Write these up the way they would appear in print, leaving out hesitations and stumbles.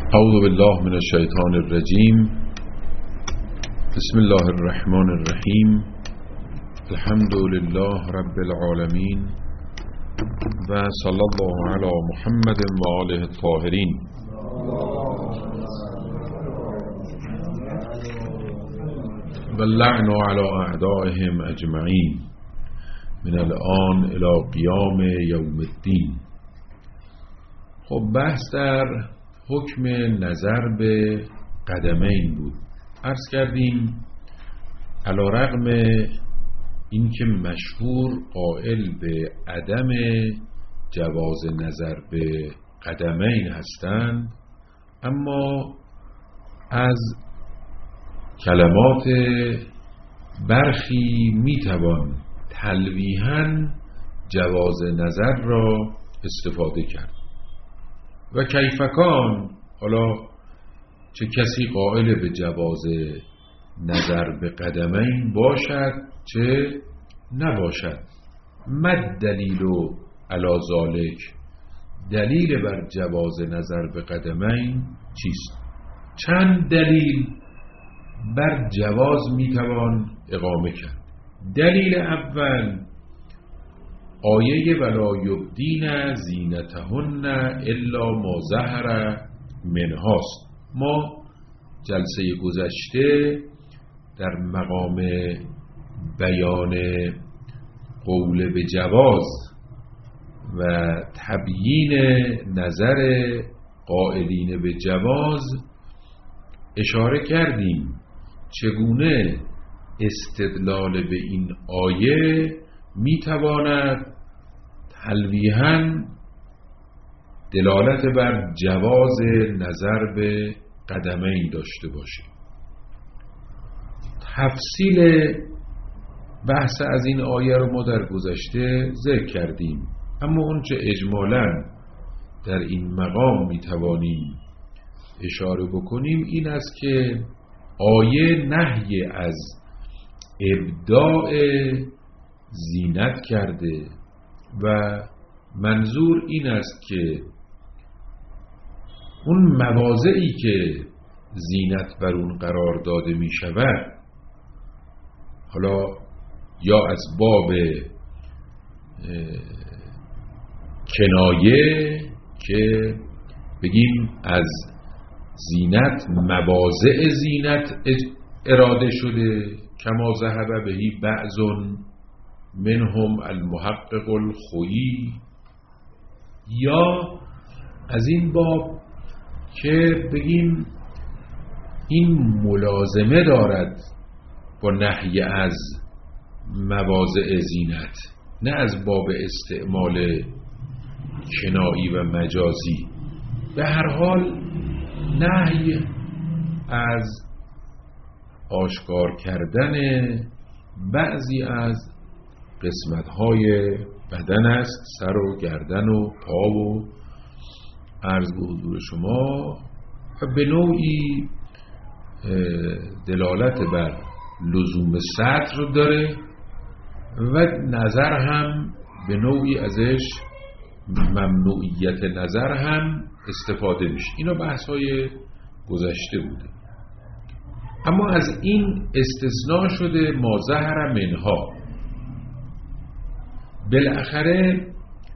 اعوذ بالله من الشیطان الرجیم. بسم الله الرحمن الرحیم. الحمد لله رب العالمین و صلی الله علی محمد و آله الطاهرین. و اللعن علی اعدائهم اجمعین من الان الی قیام یوم الدین. خب بحث در حکم نظر به قدمین بود. عرض کردیم علیرغم اینکه مشهور قائل به عدم جواز نظر به قدمین هستند، اما از کلمات برخی میتوان تلویحاً جواز نظر را استفاده کرد. و کیفکان، حالا چه کسی قائل به جواز نظر به قدمین باشد چه نباشد. مد دلیل علی ذالک، دلیل بر جواز نظر به قدمین چیست؟ چند دلیل بر جواز میتوان اقامه کرد. دلیل اول آیه ولا یبدین زینتهن الا ما ظهر منهاست. ما جلسه گذشته در مقام بیان قول به جواز و تبیین نظر قائلین به جواز اشاره کردیم چگونه استدلال به این آیه میتواند تلویحاً دلالت بر جواز نظر به قدمین داشته باشه. تفصیل بحث از این آیه رو ما در گذشته ذکر کردیم، اما اونچه اجمالاً در این مقام میتوانیم اشاره بکنیم این است که آیه نهی از ابداع زینت کرده و منظور این است که اون مواضعی که زینت بر اون قرار داده می شود، حالا یا از باب کنایه که بگیم از زینت مواضع زینت اراده شده، کما ذهب بهی بعضون منهم المحقق الخویی، یا از این باب که بگیم این ملازمه دارد با نهی از مواضع زینت، نه از باب استعمال کنایی و مجازی. به هر حال نهی از آشکار کردن بعضی از قسمت‌های بدن است، سر و گردن و پا و عرض به حضور شما، و به نوعی دلالت بر لزوم ستر داره و نظر هم به نوعی ازش ممنوعیت نظر هم استفاده میشه. اینا بحث‌های گذشته بوده. اما از این استثناء شده ما ظهر منها. بالاخره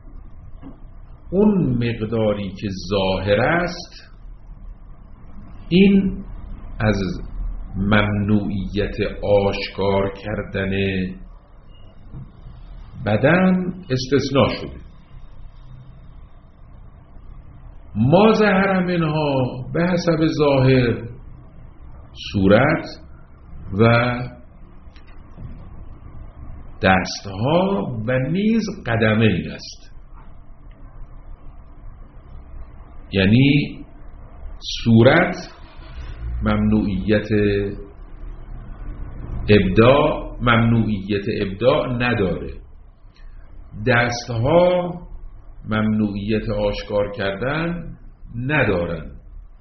اون مقداری که ظاهر است، این از ممنوعیت آشکار کردن بدن استثناء شده. ما ظهر منها به حسب ظاهر صورت و دستها و نیز قدمین است. یعنی صورت ممنوعیت ابداع نداره، دستها ممنوعیت آشکار کردن ندارن،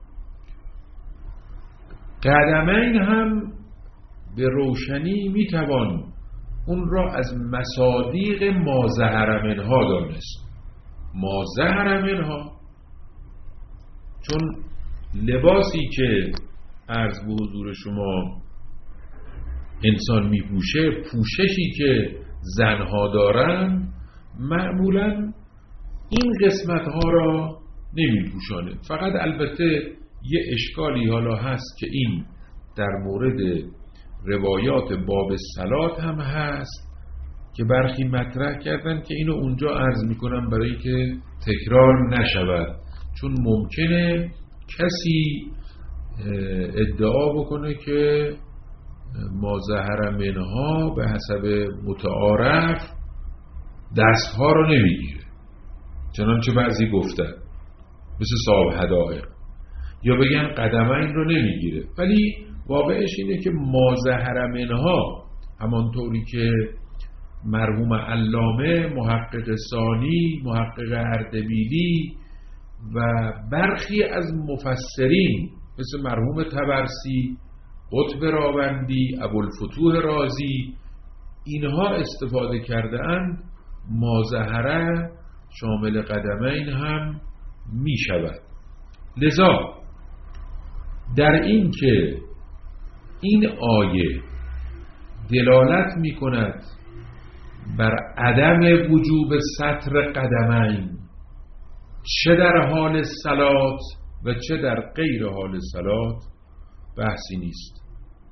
قدمین هم به روشنی میتوان اون را از مصادیق ما ظهر منها دانست. ما ظهر منها چون لباسی که عرض به حضور شما انسان میپوشه، پوششی که زنها دارن، معمولا این قسمت ها را نمیپوشانه. فقط البته یه اشکالی حالا هست که این در مورد روایات باب صلات هم هست که برخی مطرح کردن که اینو اونجا عرض میکنم برای که تکرار نشود، چون ممکنه کسی ادعا بکنه که ما ظهر منها به حسب متعارف دستها رو نمیگیره، چنانچه بعضی گفتن مثل صاحب هدایق، یا بگن قدمین رو نمیگیره، ولی واقعش اینه که ما ظهر منها همانطوری که مرحوم علامه، محقق ثانی، محقق اردبیلی و برخی از مفسرین مثل مرحوم طبرسی، قطب راوندی، ابوالفتوح رازی، اینها استفاده کرده اند ما ظهره شامل قدمین هم می شود. لذا در این که این آیه دلالت می کند بر عدم وجوب ستر قدمین، چه در حال صلات و چه در غیر حال صلات، بحثی نیست.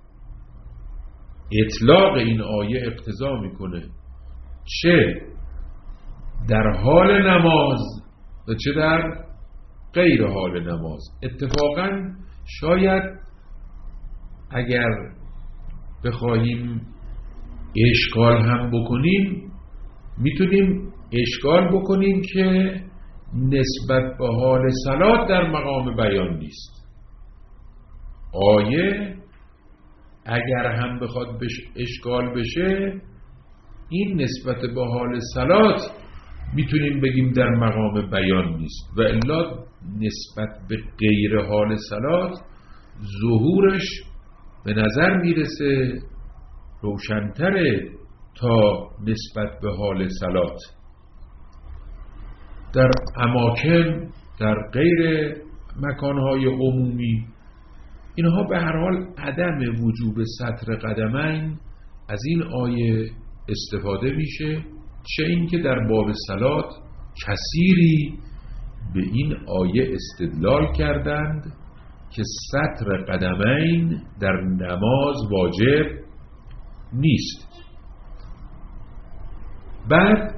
اطلاق این آیه اقتضا میکنه چه در حال نماز و چه در غیر حال نماز. اتفاقا شاید اگر بخواهیم اشکال هم بکنیم، میتونیم اشکال بکنیم که نسبت به حال صلات در مقام بیان نیست. آیه اگر هم بخواد اشکال بشه، این نسبت به حال صلات میتونیم بگیم در مقام بیان نیست، و الا نسبت به غیر حال صلات ظهورش به نظر میرسه روشن‌تره تا نسبت به حال صلات. در اماکن، در غیر مکانهای عمومی، اینها به هر حال عدم وجوب ستر قدمین از این آیه استفاده میشه، چه این که در باب صلات کثیری به این آیه استدلال کردند که ستر قدمین در نماز واجب نیست. بعد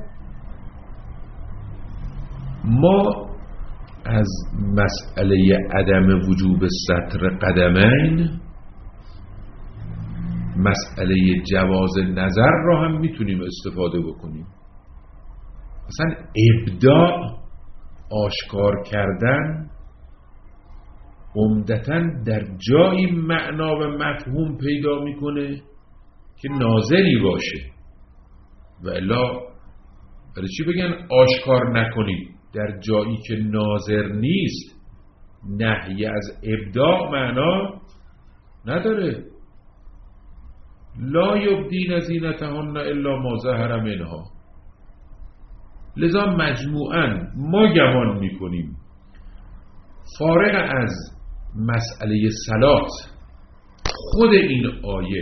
ما از مسئله عدم وجوب ستر قدمین مسئله جواز نظر را هم میتونیم استفاده بکنیم. مثلا ابداع، آشکار کردن، عمدتاً در جایی معنا و مفهوم پیدا میکنه که ناظری باشه، و الا برای چی بگن آشکار نکنید در جایی که ناظر نیست؟ نهی از ابداع معنا نداره. لا یبدین زینتهن الا ما ظهر منها. لذا مجموعاً ما گمان میکنیم فارغ از مسئله صلات، خود این آیه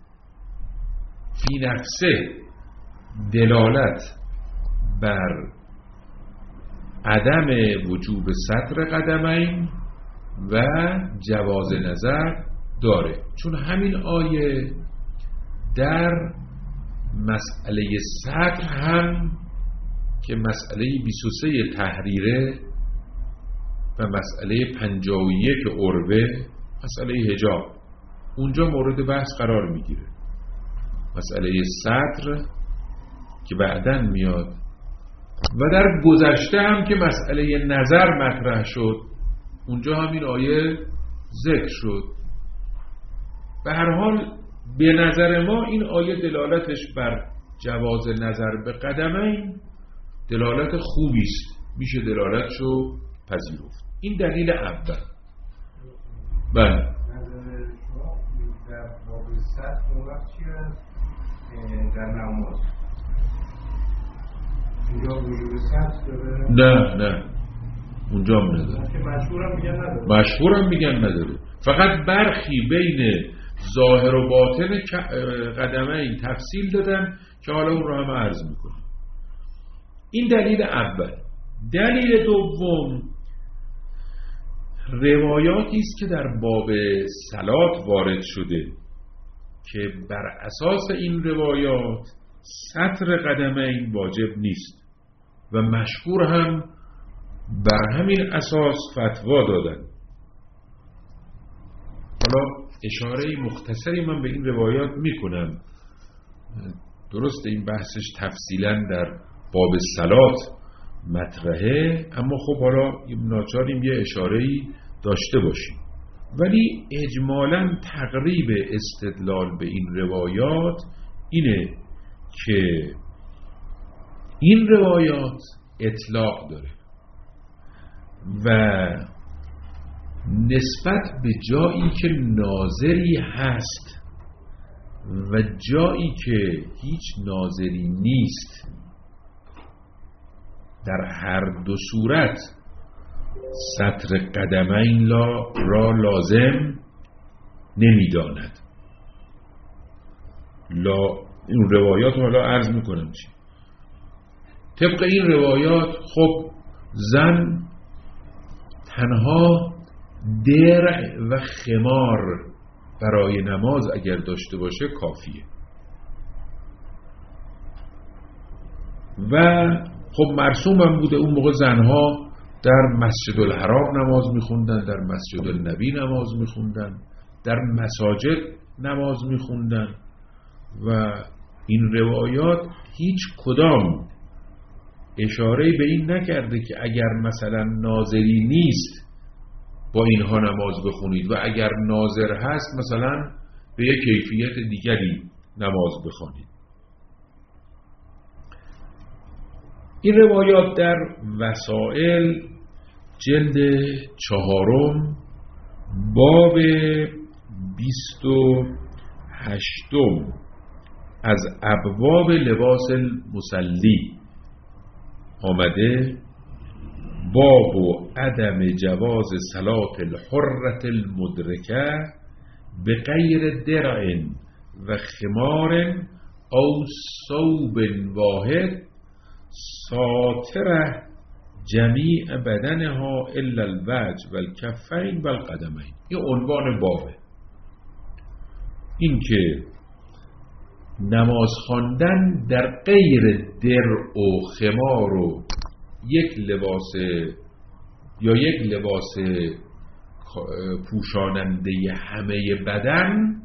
فی نفسه دلالت بر عدم وجوب ستر قدمین و جواز نظر داره، چون همین آیه در مسئله ستر هم که مسئله 23 تحریره و مسئله 51 عروه، مسئله حجاب، اونجا مورد بحث قرار میگیره. مسئله ستر که بعداً میاد، و در گذشته هم که مسئله نظر مطرح شد، اونجا هم این آیه ذکر شد. به هر حال به نظر ما این آیه دلالتش بر جواز نظر به قدمین دلالت خوبی است، میشه دلالتشو پذیرفت. این دلیل اول. بله. نظر شما در باب ستر اون وقت چی هست؟ در نماز اینجا وجود ستر داره؟ نه اونجا هم نداره. مشهورم میگن نداره. فقط برخی بین ظاهر و باطن قدمین تفصیل دادن که حالا اون رو هم عرض میکنم. این دلیل اول. دلیل دوم روایاتی است که در باب صلات وارد شده که بر اساس این روایات ستر قدمین واجب نیست و مشهور هم بر همین اساس فتوا دادن. حالا اشاره مختصری من به این روایات میکنم. درسته این بحثش تفصیلا در باب صلات مطرحه، اما خب حالا ناچاریم یه اشاره‌ای داشته باشیم. ولی اجمالاً تقریب استدلال به این روایات اینه که این روایات اطلاق داره و نسبت به جایی که ناظری هست و جایی که هیچ ناظری نیست، در هر دو صورت ستر قدمین را لازم نمیداند. این روایات رو حالا عرض میکنم چی. طبق این روایات خب زن تنها درع و خمار برای نماز اگر داشته باشه کافیه و خب مرسوم هم بوده اون موقع زنها در مسجد الحرام نماز میخوندن، در مسجد النبی نماز میخوندن، در مساجد نماز میخوندن و این روایات هیچ کدام اشاره به این نکرده که اگر مثلا ناظری نیست با اینها نماز بخونید و اگر ناظر هست مثلا به یک کیفیت دیگری نماز بخونید. این روایات در وسائل جلد 4 باب 28 از ابواب لباس المصلی آمده. باب و عدم جواز صلاة الحرة المدرکه به غیر درع و خمار او ثوب واحد ساتره جمیع بدنها الا الوجه و الکفین و القدمین. این عنوان بابه. این که نماز خواندن در غیر درع و خمار و یک لباس پوشاننده همه بدن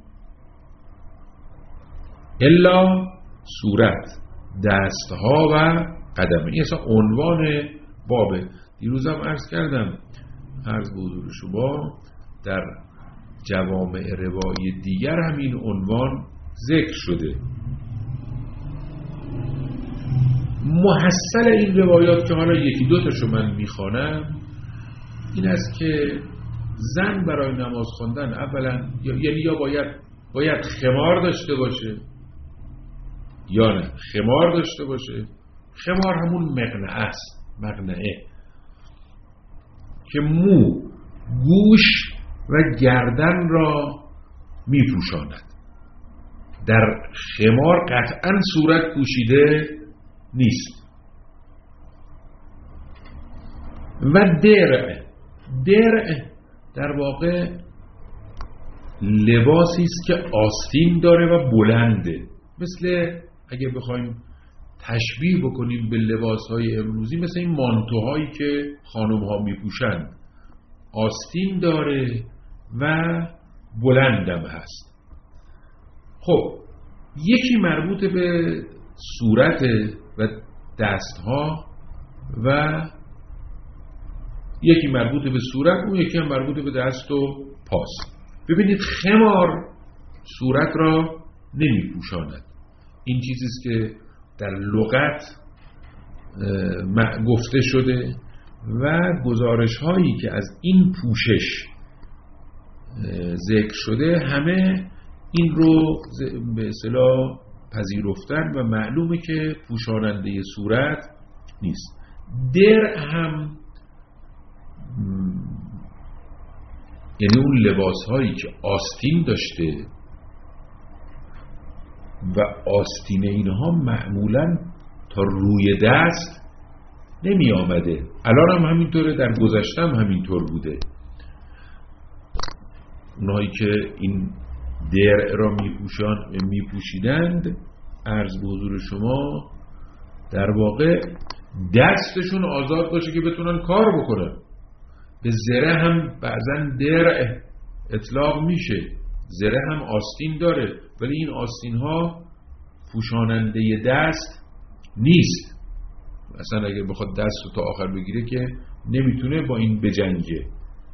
الا صورت، دستها و قدم. این اصلا عنوان بابه. دیروزم عرض کردم، عرض به حضور شما در جوامع روایی دیگر هم این عنوان ذکر شده. محصل این روایات که حالا یکی دو تاشو من میخوانم این است که زن برای نماز خواندن اولا یا باید خمار داشته باشه یا نه خمار داشته باشه. خمار همون مقنعه است، مقنعه که مو، گوش و گردن را میپوشاند. در خمار قطعا صورت پوشیده نیست. و درع در واقع لباسی است که آستین داره و بلنده. مثل اگه بخوایم تشبیه بکنیم به لباس‌های امروزی، مثل این مانتوهایی که خانم‌ها میپوشند، آستین داره و بلندم هست. خب یکی مربوط به صورت و دستها و یکی مربوط به صورت، اون یکی هم مربوط به دست و پاست. ببینید خمار صورت را نمی پوشاند. این چیزی است که در لغت گفته شده و گزارش هایی که از این پوشش ذکر شده همه این رو به اصطلاح پذیرفتن و معلومه که پوشاننده صورت نیست. درع هم یعنی اون لباس هایی که آستین داشته و آستین اینها معمولا تا روی دست نمی آمده. الان هم همینطوره، در گذشته هم همینطور بوده. اونهایی که این درع را می پوشیدند، عرض به حضور شما، در واقع دستشون آزاد باشه که بتونن کار بکنن. به زره هم بعضن درع اطلاق میشه، زره هم آستین داره، ولی این آستین ها پوشاننده دست نیست. اصلا اگر بخواد دست رو تا آخر بگیره که نمیتونه با این بجنگه.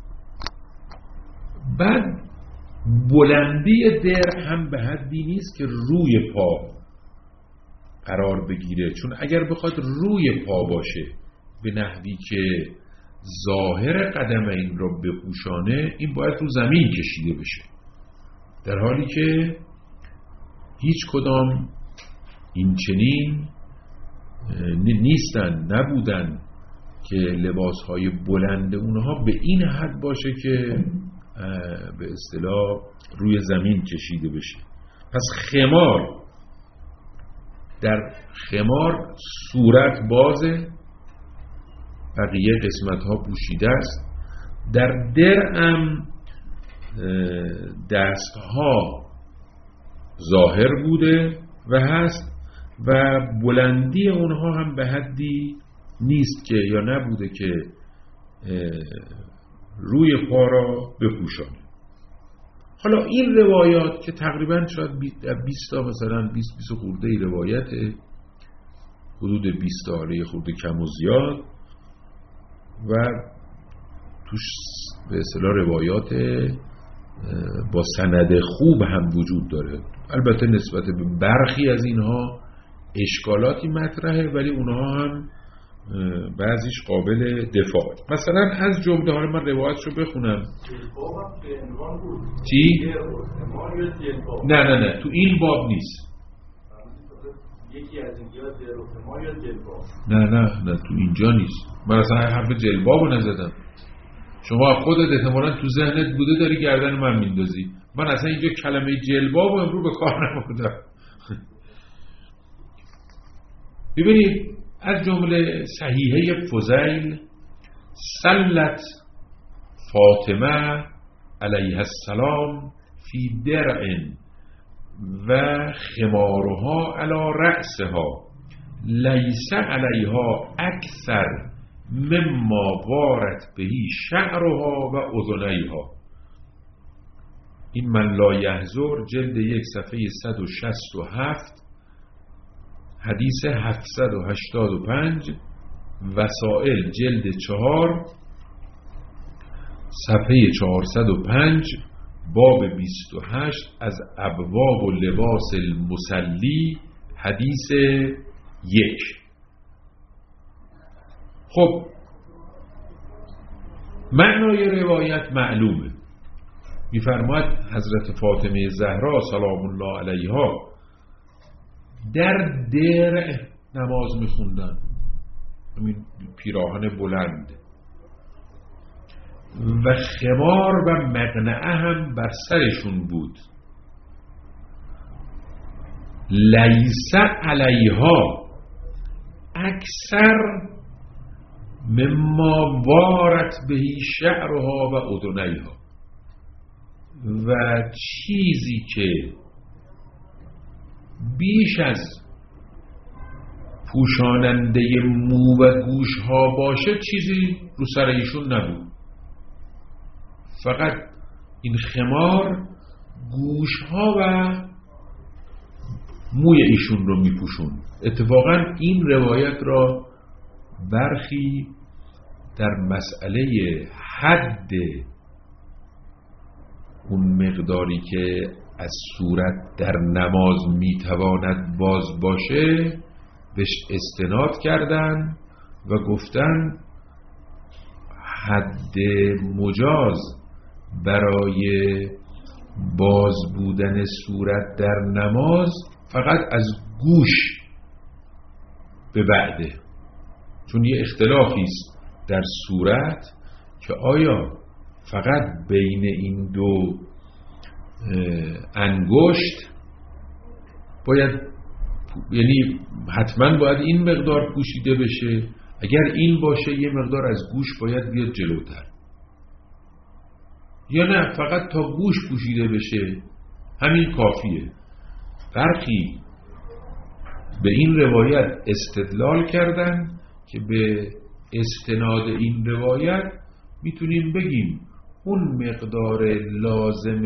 بعد بلندی درع هم به حدی نیست که روی پا قرار بگیره، چون اگر بخواد روی پا باشه به نحوی که ظاهر قدم این را بپوشانه، این باید رو زمین کشیده بشه، در حالی که هیچ کدام این چنین نیستن، نبودن که لباسهای بلند اونها به این حد باشه که به اصطلاح روی زمین کشیده بشه. پس خمار، در خمار صورت بازه، بقیه قسمت ها پوشیده است. در درعم دست ها ظاهر بوده و هست و بلندی اونها هم به حدی نیست که یا نبوده که روی پا را بپوشانه. حالا این روایات که تقریبا شاید 20 تا مثلا 20 خورده روایت، حدود 20 تا خورده کم و زیاد، و توش به اصطلاح روایات با سند خوب هم وجود داره. البته نسبت به برخی از اینها اشکالاتی مطرحه، ولی اونها هم بعضیش قابل دفاع. مثلا از جمله، حالا من روایتشو بخونم. چی؟ نه تو این باب نیست. یکی از اینجا درختمال یا جلباب؟ نه تو اینجا نیست. من اصلا حرف جلبابو نزدم. شما خودت احتمالاً تو ذهنت بوده داری گردن من میندازی. من اصلا اینجا کلمه جلبابو امروز به کار نبردم. ببینید از جمله صحیحه فضیل، سلت فاطمه علیها السلام فی درع و خمارها علی رأسها لیس علیها اکثر مما وارت بهی شعرها و اذنیها. این من لا یحضر جلد 1 صفحه 167، حدیث 785، وسائل جلد 4 صفحه 405، باب 28 از ابواب و لباس المصلی، حدیث 1. خب معنای روایت معلومه. می‌فرماید حضرت فاطمه زهرا سلام الله علیها در درع نماز می‌خوندن، همین پیراهن بلند، و خمار و مقنعه هم بر سرشون بود. لیس علیها اکثر مما وارت بهی شعرها و اذنیها، و چیزی که بیش از پوشاننده مو و گوش ها باشه چیزی رو سر ایشون نبود. فقط این خمار گوش ها و موی ایشون رو میپوشون. اتفاقا این روایت را برخی در مسئله حد اون مقداری که از صورت در نماز میتواند باز باشه بهش استناد کردن و گفتن حد مجاز برای باز بودن صورت در نماز فقط از گوش به بعده، چون یه اختلافی است در صورت که آیا فقط بین این دو انگشت باید، یعنی حتما باید این مقدار پوشیده بشه، اگر این باشه یه مقدار از گوش باید بیاد جلوتر، یا نه فقط تا گوش پوشیده بشه همین کافیه. برخی به این روایت استدلال کردن که به استناد این روایت میتونیم بگیم اون مقدار لازم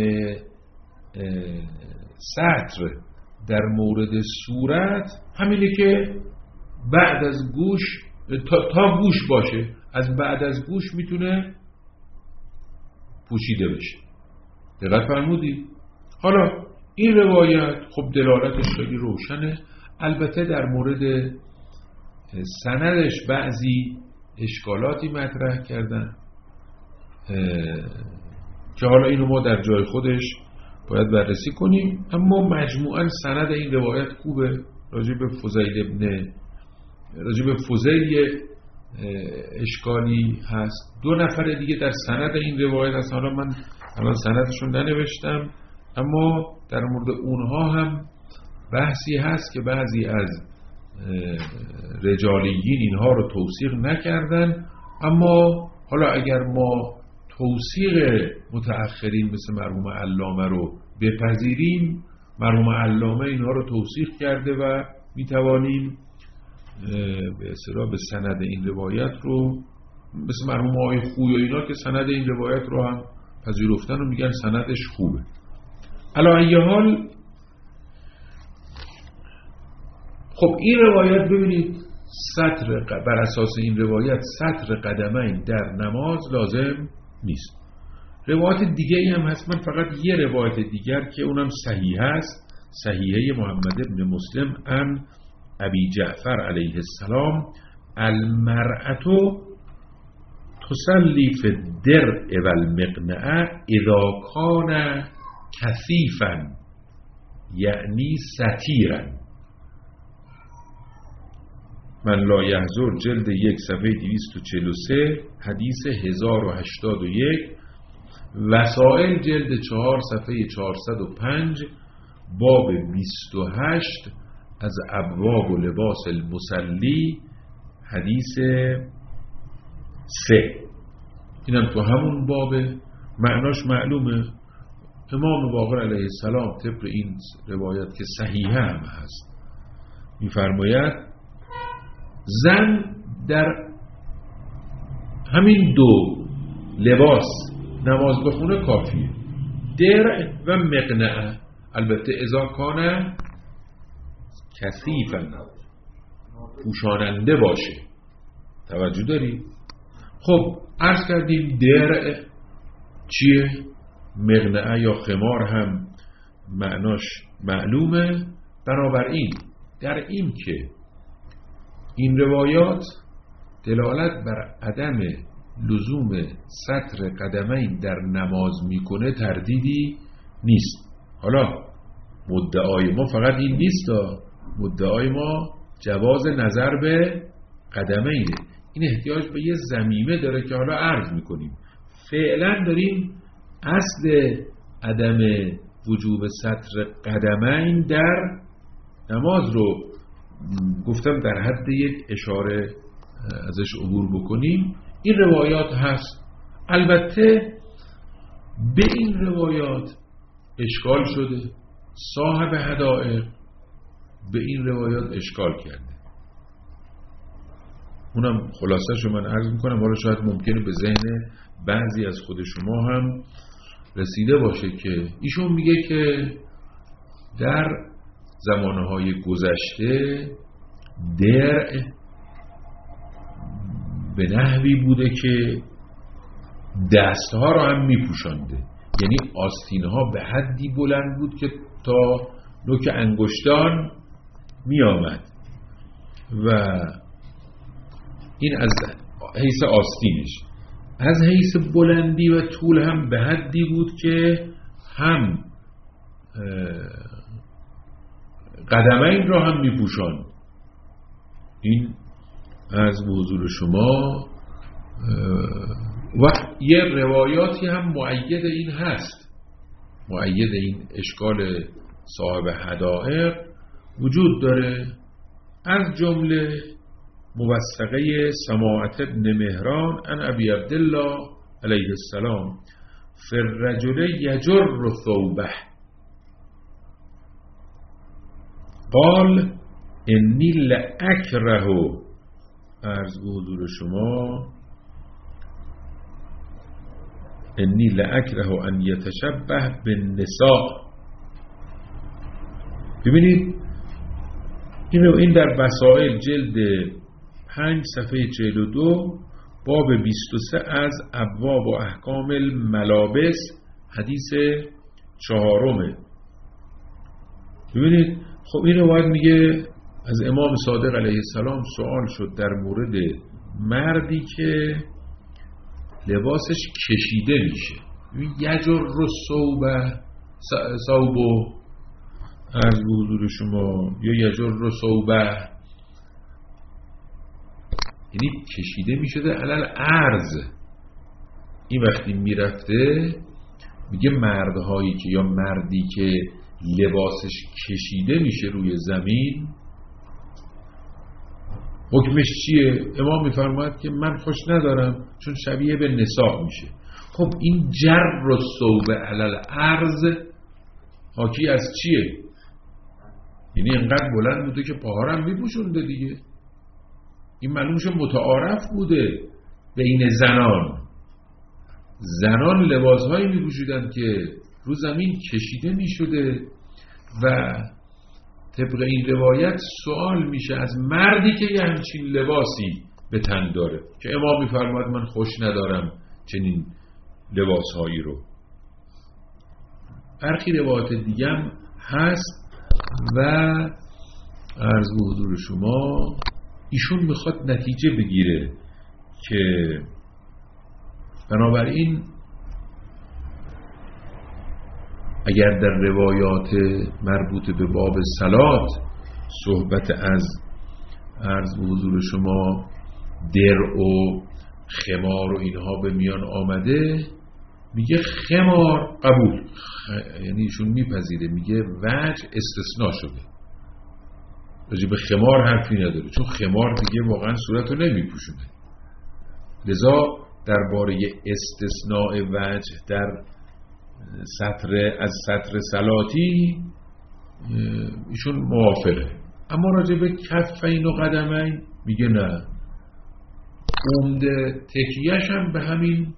سطر در مورد صورت همینه که بعد از گوش تا گوش باشه، از بعد از گوش میتونه پوشیده بشه. دقت فرمودی؟ حالا این روایت خب دلالتش خیلی روشنه. البته در مورد سندش بعضی اشکالاتی مطرح کردن که حالا اینو ما در جای خودش باید بررسی کنیم، اما مجموعاً سند این روایت خوبه. راجع به فضیل اشکالی هست. 2 نفر دیگه در سند این روایت هست، حالا من الان سندشون ننوشتم، اما در مورد اونها هم بحثی هست که بعضی از رجالیین اینها رو توثیق نکردن، اما حالا اگر ما توثیق متأخرین مثل مرحوم علامه رو بپذیریم، مرحوم علامه اینها رو توثیق کرده و میتوانیم به اصطلاح به سند این روایت رو، مثل مرحوم آقای خویی و اینا که سند این روایت رو هم پذیرفتن و میگن سندش خوبه. علی ای حال خب این روایت ببینید بر اساس این روایت سطر قدمین در نماز لازم نیست. روایت دیگه هم هست، من فقط یه روایت دیگر که اونم صحیح است، صحیحه محمد ابن مسلم عن ابی جعفر علیه السلام: المرأة تصلی فی الدرع والمقنعه اذا کان کثیفا یعنی ستیرا. من لا یحضر جلد 1 صفحه 243 حدیث 1081، وسائل جلد 4 صفحه 405 باب 28 از ابواب و لباس المصلی حدیث 3. اینم تو همون باب، معناش معلومه. امام باقر علیه السلام طبق این روایت که صحیحه هم هست میفرماید زن در همین 2 لباس نماز بخونه کافیه، درع و مقنعه، البته اذا کان کثیفا، پوشاننده باشه. توجه داری؟ خب عرض کردیم درع چیه؟ مقنعه یا خمار هم معناش معلومه. بنابراین در این که این روایات دلالت بر عدم لزوم سطر قدمین در نماز میکنه تردیدی نیست. حالا مدعای ما فقط این نیست، مدعای ما جواز نظر به قدمینه. این احتیاج به یه ضمیمه داره که حالا عرض میکنیم. فعلا داریم اصل عدم وجوب سطر قدمین در نماز رو گفتم در حد یک اشاره ازش عبور بکنیم. این روایات هست. البته به این روایات اشکال شده، صاحب حدائق به این روایات اشکال کرده. اونم خلاصه‌شو من عرض میکنم، حالا شاید ممکنه به ذهن بعضی از خود شما هم رسیده باشه که ایشون میگه که در زمانهای گذشته درع به نحوی بوده که دستها رو هم میپوشانده، یعنی آستینها به حدی بلند بود که تا نوک انگشتان میآمد و این از حیث آستینش. از حیث بلندی و طول هم به حدی بود که هم قدمین را هم میپوشاند. این از حضور شما و یه روایاتی هم مؤید این هست، مؤید این اشکال صاحب حدائق وجود داره، از جمله موثقه سماعت ابن مهران عن ابی عبدالله علیه السلام فی الرجل یجر ثوبه قال انی لأکره، عرض به حضور شما، انی لأکره ان یتشبه بالنساء. ببینید این در وسائل جلد 5 صفحه 42 باب 23 از ابواب و احکام الملابس حدیث 4. ببینید خب این روایت میگه از امام صادق علیه السلام سوال شد در مورد مردی که لباسش کشیده میشه، یجر ثوبه، عرض به حضور شما، یا یجر ثوبه، یعنی کشیده میشده علل عرض. این وقتی میرفته میگه مردهایی که یا مردی که لباسش کشیده میشه روی زمین حکمش چیه؟ امام میفرماید که من خوش ندارم چون شبیه به نساء میشه. خب این جر و ثوب علل عرض حاکی از چیه؟ یعنی اینقدر بلند بوده که پاهارم میپوشونده دیگه. این معلومش متعارف بوده بین زنان لباسهایی میپوشیدن که رو زمین کشیده میشده و طبق این روایت سوال میشه از مردی که یه همچین لباسی به تن داره که امام میفرماید من خوش ندارم چنین لباسهایی رو. برخی روایت دیگه هم هست و عرض به حضور شما ایشون میخواد نتیجه بگیره که بنابراین اگر در روایات مربوط به باب صلات صحبت از عرض به حضور شما درع و خمار و اینها به میان آمده، میگه خمار قبول، یعنی ایشون میپذیره، میگه وجه استثناء شده، راجع به خمار حرفی نداره چون خمار دیگه واقعا صورت رو نمیپوشونه. لذا درباره استثناء وجه در از سطر صلاتی ایشون موافقه، اما راجع به کفین و قدمین میگه نه. عمده تکیهش هم به همین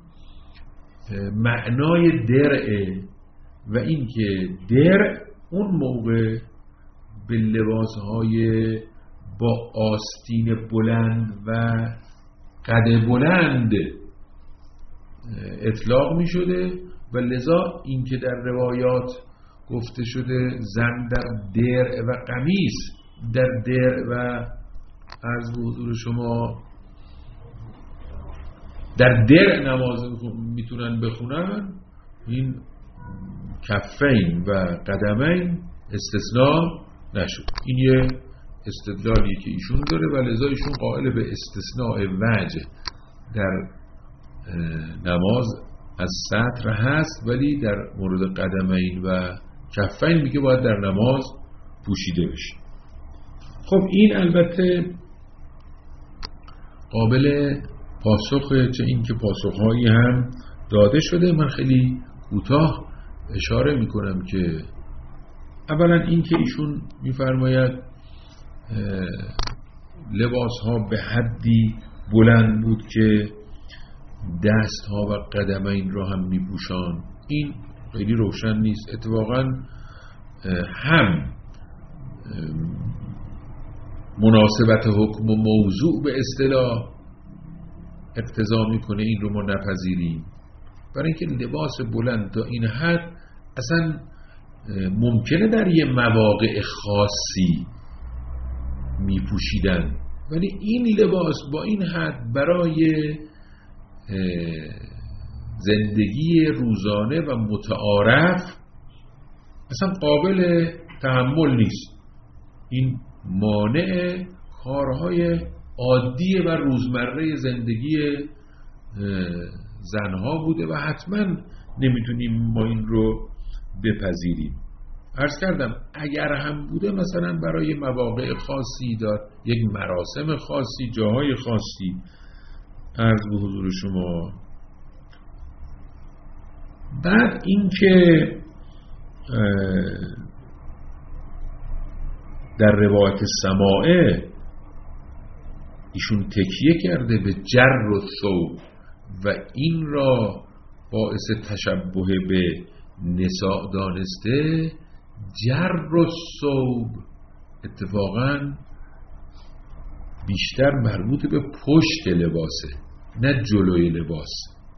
معنای درعه و این که درع اون موقع به لباسهای با آستین بلند و قد بلند اطلاق می شده و لذا این که در روایات گفته شده زن در درع و قمیص، در درع و عرض به حضور شما در درع نماز میتونن بخونن، این کفین و قدمین استثناء نشد. این یه استدلالی که ایشون داره و لذا ایشون قائل به استثناء وجه در نماز از سطر هست، ولی در مورد قدمین و کفین میگه باید در نماز پوشیده بشه. خب این البته قابل پاسخه، چه این که پاسخهایی هم داده شده. من خیلی کوتاه اشاره میکنم که اولا این که ایشون میفرماید لباس ها به حدی بلند بود که دست ها و قدمین را هم میپوشان، این خیلی روشن نیست. اتفاقا هم مناسبت حکم و موضوع به اصطلاح اقتضا میکنه این رو ما نپذیریم، برای اینکه لباس بلند تا این حد اصلا ممکنه در یه مواقع خاصی میپوشیدن، ولی این لباس با این حد برای زندگی روزانه و متعارف اصلا قابل تحمل نیست. این مانع کارهای عادی و روزمره زندگی زنها بوده و حتما نمیتونیم ما این رو بپذیریم. عرض کردم اگر هم بوده مثلا برای مواقع خاصی دار، یک مراسم خاصی، جاهای خاصی. عرض به حضور شما بعد اینکه در روایت سماعه ایشون تکیه کرده به جر و ثوب و این را باعث تشبه به نساء دانسته. جر و ثوب اتفاقا بیشتر مربوط به پشت لباسه نه جلوی لباس.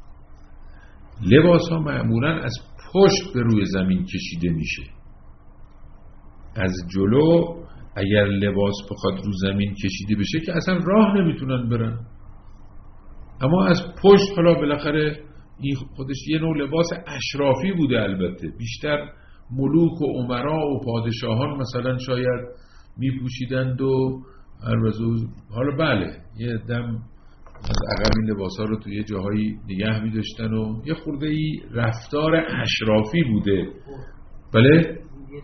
لباس ها معمولا از پشت به روی زمین کشیده میشه. از جلو اگر لباس بخواد رو زمین کشیده بشه که اصلا راه نمیتونن برن، اما از پشت حالا بالاخره این خودش یه نوع لباس اشرافی بوده. البته بیشتر ملوک و امرا و پادشاهان مثلا شاید میپوشیدند و حالا بله یه دم از عقب این لباس ها رو توی جاهایی نگه می‌داشتن و یه خورده ای رفتار اشرافی بوده. بله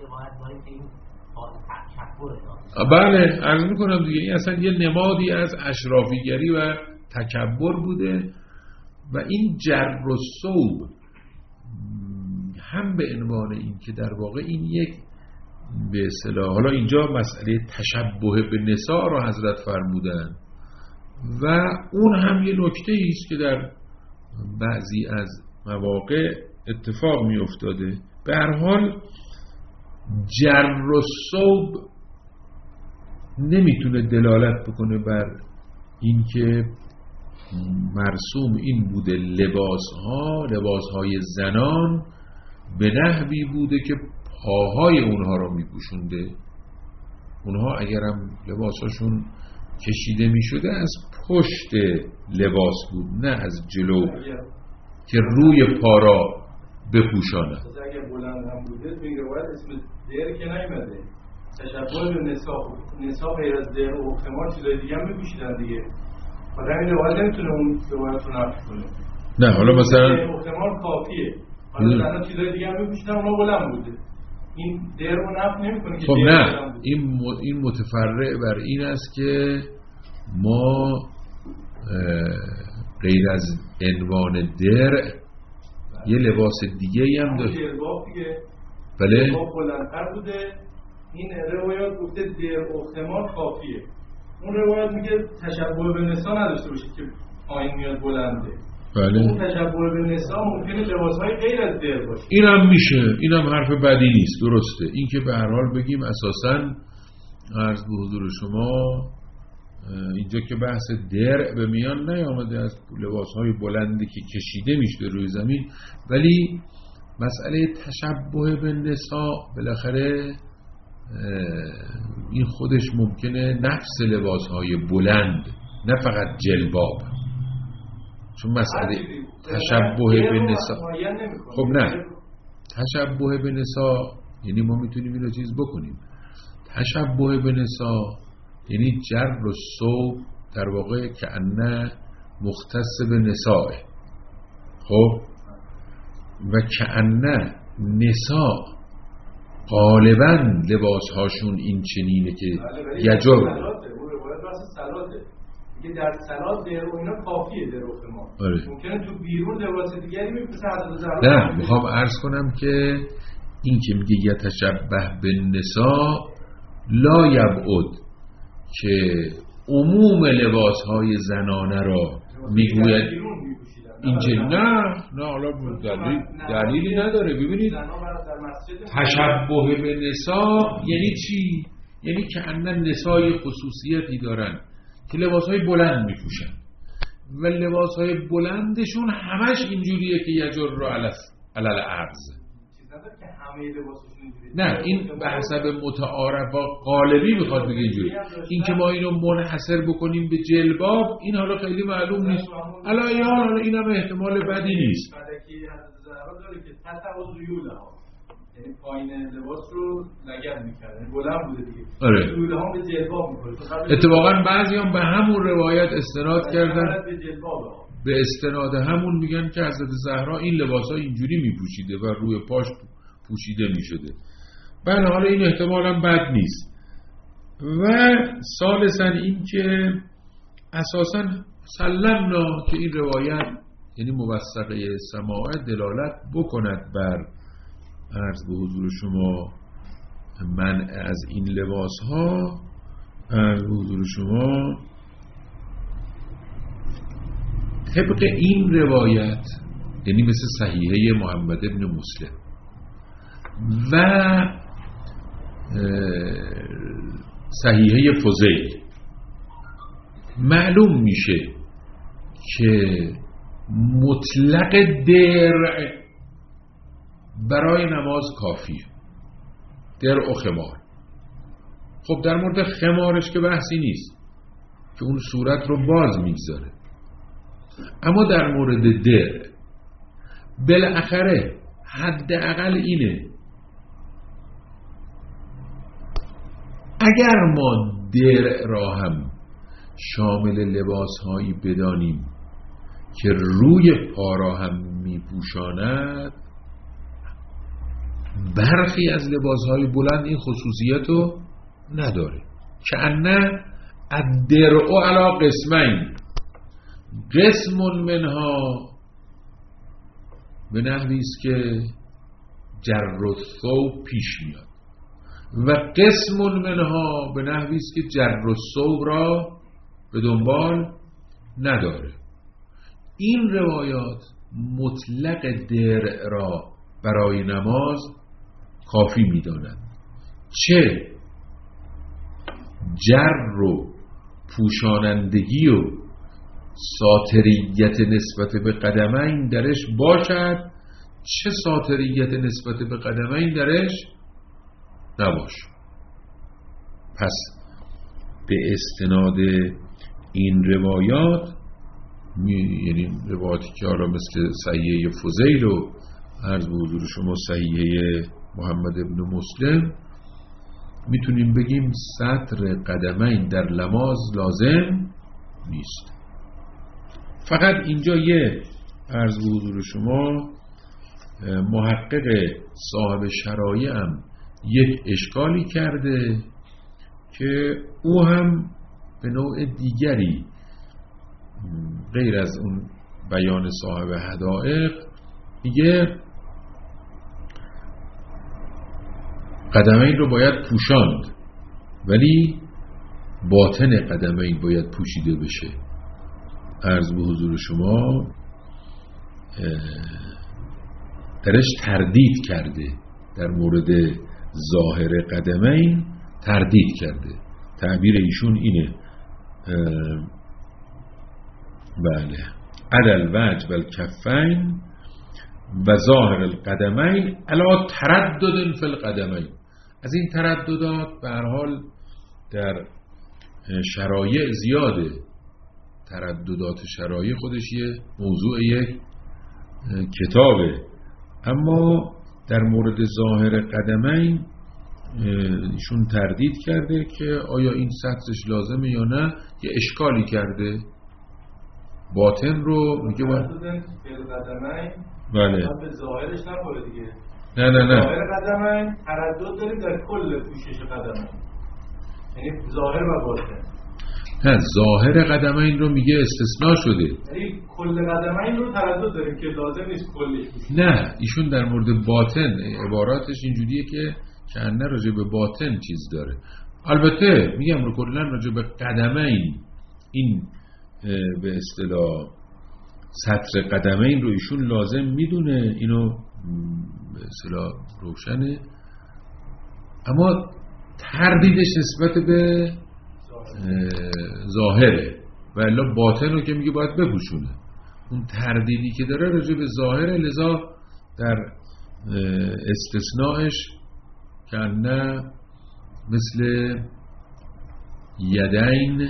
بله عرض میکنم دیگه این اصلا یه نمادی از اشرافیگری و تکبر بوده. و این جر و ثوب هم به عنوان این که در واقع این یک به اصطلاح، حالا اینجا مسئله تشبه به نساء را حضرت فرمودن و اون هم یه نکته ایست که در بعضی از مواقع اتفاق می افتاده. به هر حال جر و ثوب نمیتونه دلالت بکنه بر این که مرسوم این بوده لباسهای زنان به نحوی بوده که پاهای اونها رو میپوشونده. اونها اگرم لباساشون کشیده میشده از پشت لباس بود نه از جلو که روی پا را بپوشاند. اگر بلند هم بوده تو این روایت اسم دیر که نیمده تشبه به نساء غیر از دیر و خمار چیزای دیگه هم میپوشیدن دیگه. حالا این روایت نمیتونه اون روایت رو نفی کنه. نه حالا مثلا خمار کافیه، حالا زنها چیزای دیگه هم میپوشیدن اونا بلند بوده. این دیر رو نفی نمیکنه که خب نه این متفرع بر این است که ما غیر از عنوان درع یه لباس دیگه هم داشت. بله بلندتر بوده. این روایات گفته درع و خمار کافیه. اون روایت میگه تشبه به نساء نداشته باشید که پایین میاد بلنده. بله. اون تشبه به نساء ممکنه لباسهای غیر از درع باشه. اینم میشه، اینم حرف بدی نیست، درسته. این که به هر حال بگیم اساساً عرض به حضور شما اینجا که بحث درع به میان نیامده از لباسهای بلندی که کشیده میشه روی زمین، ولی مسئله تشبه به نساء بالاخره این خودش ممکنه نفس لباسهای بلند نه فقط جلباب، چون مسئله تشبه به نساء خب نه تشبه به نساء یعنی ما میتونیم اینو چیز بکنیم. تشبه به نساء یعنی جر و ثوب در واقع که انه مختص به نساء. خب و که انه نساء غالبا لباس هاشون این چنینه که یجر که در صلات در و اینا کافیه در وقت ما. ممکنه تو بیرون لباس دیگری میپوشه حضرت زهرا. نه میخوام عرض کنم که این که میگه یتشبه بالنساء لا یبعد که عموم لباس های زنانه را میگوید اینجا نه حالا دلیلی نداره. ببینید تشبه به نساء یعنی چی؟ یعنی که انن نسای خصوصیتی دارن که لباسهای بلند میپوشن و لباسهای بلندشون همش اینجوریه که یجر رو علل عرض. نه این به حسب متعارف غالبی میخواد بگه اینجوری. این که ما اینو منحصر بکنیم به جلباب این حالا خیلی معلوم نیست. حالا اینم احتمال بدی نیست. یعنی پایین لباس رو لگد می‌کرد، بلند بوده دیگه. آره. لوله ها به جلباب می‌کنه. اتفاقا بعضی هم به همون روایت استناد کردن. به استناد همون میگن که حضرت زهرا این لباسا اینجوری میپوشیده و روی پاش پوشیده میشده. بله حالا این احتمالا بد نیست. و ثالثاً این که اساساً سلمنا که این روایت یعنی موثقه سماع دلالت بکند بر عرض به حضور شما منع از این لباس ها. عرض به حضور شما طبق این روایت یعنی مثل صحیحه محمد ابن مسلم و صحیحه فضیل معلوم میشه که مطلق درع برای نماز کافیه. درع و خمار. خب در مورد خمارش که بحثی نیست که اون صورت رو باز میگذاره، اما در مورد درع بالاخره حداقل اینه اگر ما درع را هم شامل لباس هایی بدانیم که روی پا را هم میپوشاند، برخی از لباس های بلند این خصوصیت رو نداره. که انه الدرع علی قسمین، قسم منها به نحوی است که جر الثوب پیش میاد و قسم منها به نحوی است که جر الثوب را به دنبال نداره. این روایات مطلق درع را برای نماز کافی می‌دانند. چه جر و پوشانندگی و ساتریت نسبت به قدمین درش باشد، چه ساتریت نسبت به قدمین درش نباش. پس به استناد این روایات یعنی روایاتی که حالا مثل صحیحه فضیل و عرض به حضور شما صحیحه محمد ابن مسلم میتونیم بگیم ستر قدمین در نماز لازم نیست. فقط اینجا یه عرض به حضور شما محقق صاحب شرایع هم یک اشکالی کرده که او هم به نوع دیگری غیر از اون بیان صاحب حدائق میگه قدمین رو باید پوشاند ولی باطن قدمین باید پوشیده بشه. عرض به حضور شما درش تردید کرده، در مورد ظاهر قدمین تردید کرده. تعبیر ایشون اینه بله عدل وجه و الکفین و ظاهر القدمین علا تردد فی القدمین. از این ترددات به هر حال در شرایع زیاده. ترددات شرایع خودش یه موضوع یک کتابه، اما در مورد ظاهر قدمین ایشون تردید کرده که آیا این سطرش لازمه یا نه. یه اشکالی کرده. باطن رو میگه بله به ظاهرش نخوره دیگه. نه ظاهر قدمین تردد داریم در کل پوشش قدمین، یعنی ظاهر و باطن. نه ظاهر قدمین رو میگه استثناء شده، یعنی کل قدمین رو تردد داریم که لازم نیست کلش بشه. نه ایشون در مورد باطن عباراتش اینجوریه که کنه راجع به باطن چیز داره. البته میگم رو کلا راجع به قدمین این به اصطلاح سطر قدمین رو ایشون لازم میدونه، اینو به اصطلاح روشنه، اما تردیدش نسبت به ظاهره و الا باطن رو که میگه باید بپوشونه. اون تردیدی که داره راجع به ظاهره، لذا در استثناءش که نه مثل یدین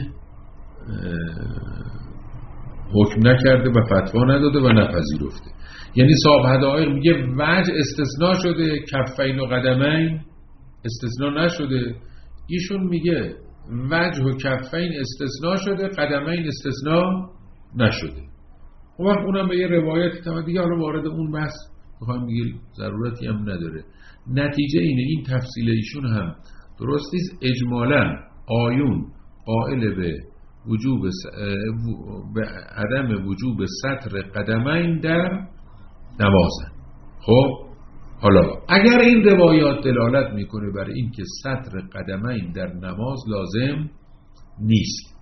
حکم نکرده و فتوا نداده و نپذیرفته. یعنی صاحب حدائق میگه وجه استثناء شده، کفین و قدمین استثناء نشده. ایشون میگه وجه و کفین استثناء شده، قدمین استثناء نشده. اون وقت اونم به یه روایتی تمام دیگه، حالا وارد اون بحث میخوایم دیگه ضرورتی هم نداره. نتیجه اینه، این تفصیل ایشون هم درست نیست. اجمالا آیون قائل به عدم وجوب ستر قدمین در نمازن. خب حالا اگر این روایات دلالت میکنه برای این که ستر قدمین در نماز لازم نیست،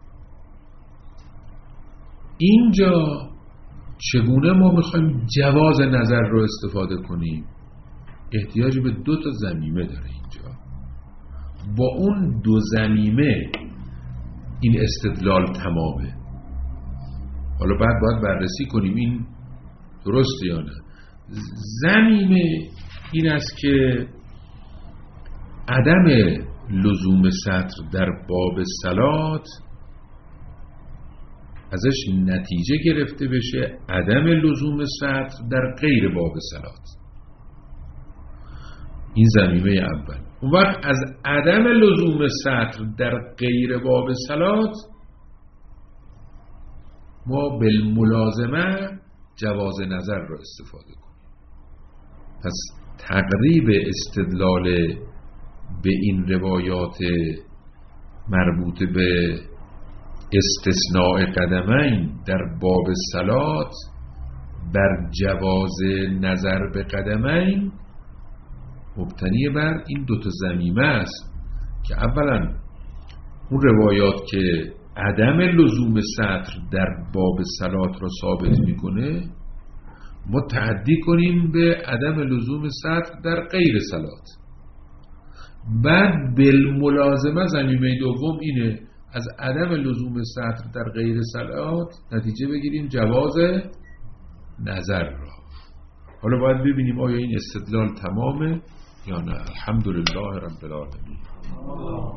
اینجا چگونه ما میخوایم جواز نظر رو استفاده کنیم؟ احتیاج به 2 تا ضمیمه داره اینجا. با اون 2 ضمیمه این استدلال تمامه. حالا باید بررسی کنیم این درسته یا نه. ضمیمه این است که عدم لزوم ستر در باب صلات ازش نتیجه گرفته بشه عدم لزوم ستر در غیر باب صلات. این ضمیمه اول. اون وقت از عدم لزوم ستر در غیر باب صلات ما بالملازمه جواز نظر را استفاده کنیم. پس تقریب استدلال به این روایات مربوط به استثناء قدمین در باب صلات بر جواز نظر به قدمین مبتنی بر این 2 تا ضمیمه است که اولا اون روایات که عدم لزوم ستر در باب صلات را ثابت میکنه ما تعدی کنیم به عدم لزوم ستر در غیر صلات. بعد بالملازمه ضمیمه دوم اینه از عدم لزوم ستر در غیر صلات نتیجه بگیریم جواز نظر را. حالا باید ببینیم آیا این استدلال تمامه یا نه. الحمدلله رب العالمین.